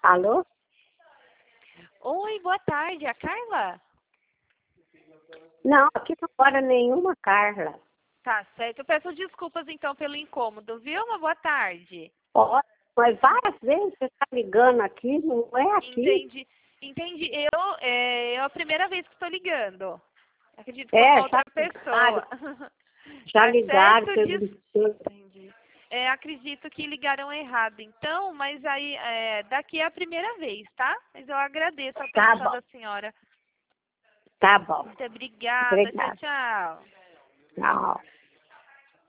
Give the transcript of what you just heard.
Alô? Oi, boa tarde, a Carla? Não, aqui não mora nenhuma Carla. Tá certo. Eu peço desculpas então pelo incômodo, viu? Uma boa tarde. Ó, mas várias vezes você está ligando aqui, não é aqui. Entendi. É a primeira vez que estou ligando. Acredito que é uma outra pessoa. Já Tá ligaram, certo? perguntando. Entendi. Acredito que ligaram errado, então, mas aí daqui é a primeira vez, tá? Mas eu agradeço a Tá atenção bom, da senhora. tá bom. Muito obrigada. Tchau, Obrigada. tchau. Tchau.